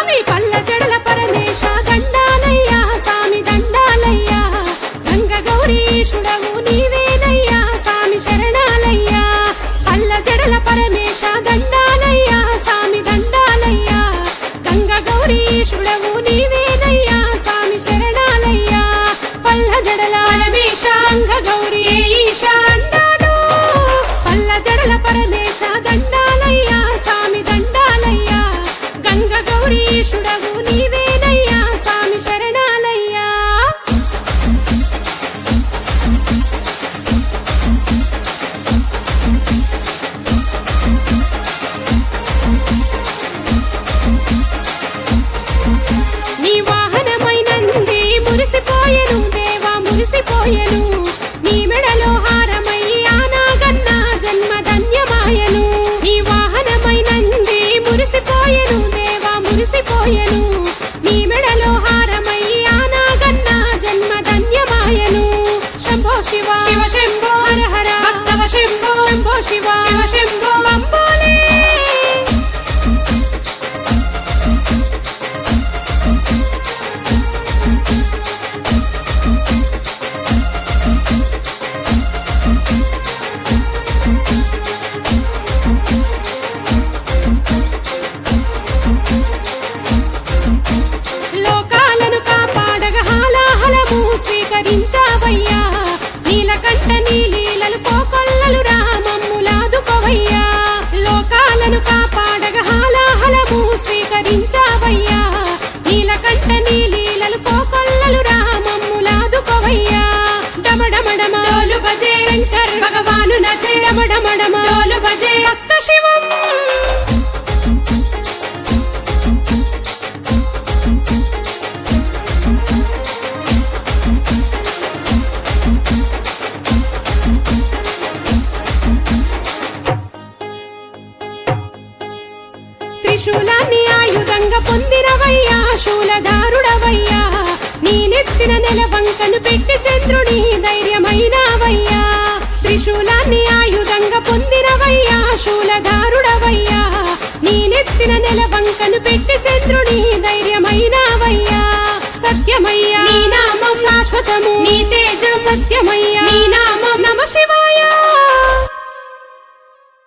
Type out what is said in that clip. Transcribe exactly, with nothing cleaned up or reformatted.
స్వామి పల్ల జడల పరమేశ దండాలయ్యా స్వామి దండాలయ్యా గంగ గౌరీశుడవు నీవేనయ్యా స్వామి శరణాలయ్యా పల్ల జడల పరమేశ దండాలయ్యా స్వామి దండాలయ్యా గంగ గౌరీశుడవు నీవేనయ్యా స్వామి శరణాలయ్యా పల్ల జడల పరమేశ గంగ గౌరీ ఈశా దండాలు పల్ల జడల పరమేశ దండాలయ్యా స్వామి దండాలయ్యా గంగ గౌరీశుడవు నీవేనయ్యా స్వామి శరణాలయ్యా నీ వాహనమైనంది మురిసిపోయెను దేవా మురిసిపోయెను నీ మెడలో హారమై ఆనాగన్న జన్మ ధన్యమాయను నీ వాహనమైనంది మురిసిపోయెను దేవా మురిసిపోయెను నీ మెడలో హారమై ఆనాగన్న జన్మ ధన్యమాయను శంభో శివ శివ శంభో హర హర భక్తవ శంభో శంభో శివ శివ శంభో అంబోలే లోకాలను కాపాడగ హాలాహలము స్వీకరించావయ్యా నీలకంఠ నీ లీలలు కోకొల్లలు రామమ్ములాదుకోవయ్యా లోకాలను కాపాడగ హాలాహలము స్వీకరించావయ్యా నీలకంఠ నీ లీలలు కోకొల్లలు రామమ్ములాదుకోవయ్యా డమడమడమ డోలు బజే శంకర్ భగవాను నచే డమడమడమ డోలు బజే భక్త శివం త్రిశూలాన్ని ఆయుధంగా పొందినవయ్యా శూలధారుడవయ్యా నీ నెత్తిన నెలవంకను పెట్టి చంద్రుని ధైర్యమైనవయ్యా త్రిశూలాన్ని ఆయుధంగా పొందినవయ్యా శూలధారుడవయ్యా నీ నెత్తిన నెలవంకను పెట్టి చంద్రుని ధైర్యమైనవయ్యా సత్యమయ్యా నీ నామం శాశ్వతము నీ తేజం సత్యమయ్యా నీ నామం నమ శివ